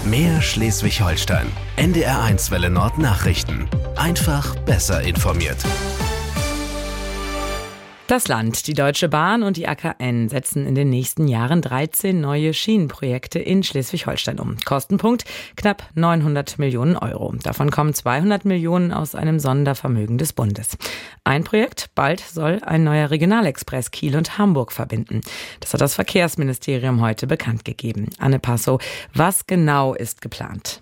Mehr Schleswig-Holstein. NDR1 Welle Nord Nachrichten. Einfach besser informiert. Das Land, die Deutsche Bahn und die AKN setzen in den nächsten Jahren 13 neue Schienenprojekte in Schleswig-Holstein um. Kostenpunkt knapp 900 Millionen Euro. Davon kommen 200 Millionen aus einem Sondervermögen des Bundes. Ein Projekt, bald soll ein neuer Regionalexpress Kiel und Hamburg verbinden. Das hat das Verkehrsministerium heute bekannt gegeben. Anne Passow, was genau ist geplant?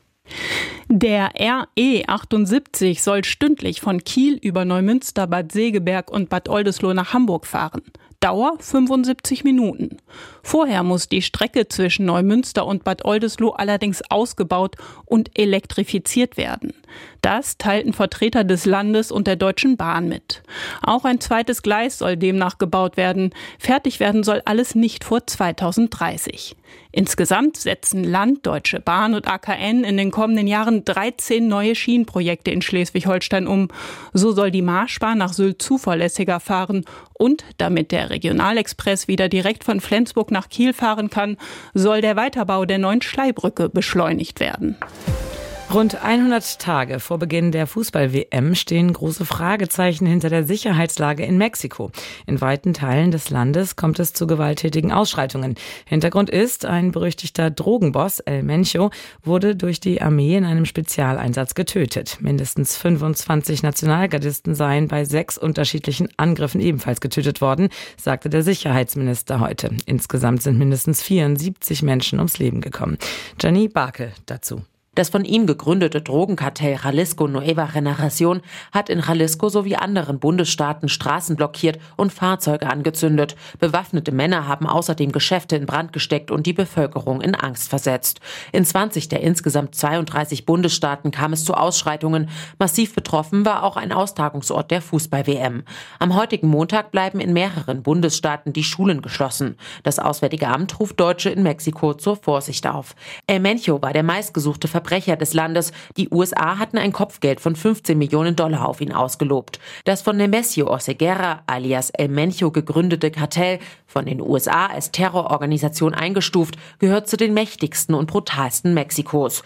Der RE 78 soll stündlich von Kiel über Neumünster, Bad Segeberg und Bad Oldesloe nach Hamburg fahren. Dauer 75 Minuten. Vorher muss die Strecke zwischen Neumünster und Bad Oldesloe allerdings ausgebaut und elektrifiziert werden. Das teilten Vertreter des Landes und der Deutschen Bahn mit. Auch ein zweites Gleis soll demnach gebaut werden. Fertig werden soll alles nicht vor 2030. Insgesamt setzen Land, Deutsche Bahn und AKN in den kommenden Jahren 13 neue Schienenprojekte in Schleswig-Holstein um. So soll die Marschbahn nach Sylt zuverlässiger fahren und damit der Regionalexpress wieder direkt von Flensburg nach Kiel fahren kann, soll der Weiterbau der neuen Schleybrücke beschleunigt werden. Rund 100 Tage vor Beginn der Fußball-WM stehen große Fragezeichen hinter der Sicherheitslage in Mexiko. In weiten Teilen des Landes kommt es zu gewalttätigen Ausschreitungen. Hintergrund ist, ein berüchtigter Drogenboss, El Mencho, wurde durch die Armee in einem Spezialeinsatz getötet. Mindestens 25 Nationalgardisten seien bei 6 unterschiedlichen Angriffen ebenfalls getötet worden, sagte der Sicherheitsminister heute. Insgesamt sind mindestens 74 Menschen ums Leben gekommen. Jenny Barke dazu. Das von ihm gegründete Drogenkartell Jalisco Nueva Generación hat in Jalisco sowie anderen Bundesstaaten Straßen blockiert und Fahrzeuge angezündet. Bewaffnete Männer haben außerdem Geschäfte in Brand gesteckt und die Bevölkerung in Angst versetzt. In 20 der insgesamt 32 Bundesstaaten kam es zu Ausschreitungen. Massiv betroffen war auch ein Austragungsort der Fußball-WM. Am heutigen Montag bleiben in mehreren Bundesstaaten die Schulen geschlossen. Das Auswärtige Amt ruft Deutsche in Mexiko zur Vorsicht auf. El Mencho war der meistgesuchte Verbrecher des Landes. Die USA hatten ein Kopfgeld von $15 Millionen auf ihn ausgelobt. Das von Nemesio Oseguera alias El Mencho gegründete Kartell, von den USA als Terrororganisation eingestuft, gehört zu den mächtigsten und brutalsten Mexikos.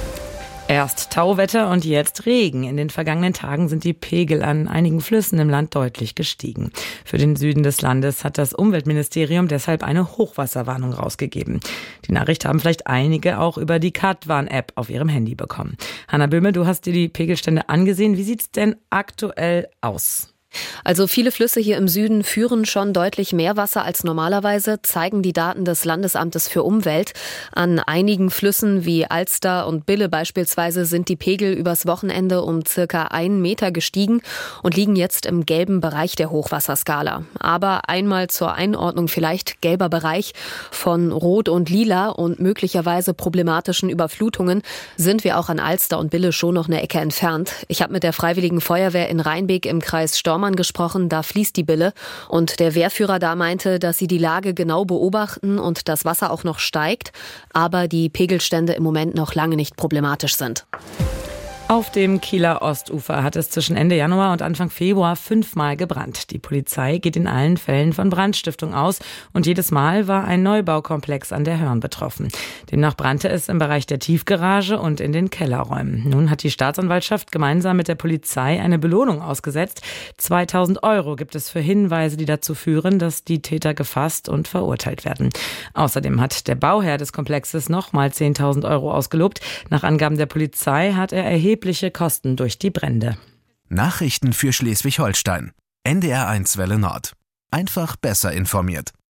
Erst Tauwetter und jetzt Regen. In den vergangenen Tagen sind die Pegel an einigen Flüssen im Land deutlich gestiegen. Für den Süden des Landes hat das Umweltministerium deshalb eine Hochwasserwarnung rausgegeben. Die Nachricht haben vielleicht einige auch über die Katwarn-App auf ihrem Handy bekommen. Hanna Böhme, du hast dir die Pegelstände angesehen. Wie sieht's denn aktuell aus? Also viele Flüsse hier im Süden führen schon deutlich mehr Wasser als normalerweise, zeigen die Daten des Landesamtes für Umwelt. An einigen Flüssen wie Alster und Bille beispielsweise sind die Pegel übers Wochenende um circa 1 Meter gestiegen und liegen jetzt im gelben Bereich der Hochwasserskala. Aber einmal zur Einordnung vielleicht: gelber Bereich von Rot und Lila und möglicherweise problematischen Überflutungen sind wir auch an Alster und Bille schon noch eine Ecke entfernt. Ich habe mit der Freiwilligen Feuerwehr in Rheinbeek im Kreis Stormarn gesprochen, da fließt die Bille, und der Wehrführer da meinte, dass sie die Lage genau beobachten und das Wasser auch noch steigt, aber die Pegelstände im Moment noch lange nicht problematisch sind. Auf dem Kieler Ostufer hat es zwischen Ende Januar und Anfang Februar 5-mal gebrannt. Die Polizei geht in allen Fällen von Brandstiftung aus und jedes Mal war ein Neubaukomplex an der Hörn betroffen. Demnach brannte es im Bereich der Tiefgarage und in den Kellerräumen. Nun hat die Staatsanwaltschaft gemeinsam mit der Polizei eine Belohnung ausgesetzt. 2.000 € gibt es für Hinweise, die dazu führen, dass die Täter gefasst und verurteilt werden. Außerdem hat der Bauherr des Komplexes nochmal 10.000 € ausgelobt. Nach Angaben der Polizei hat er erhebliche Kosten durch die Brände. Nachrichten für Schleswig-Holstein. NDR1 Welle Nord. Einfach besser informiert.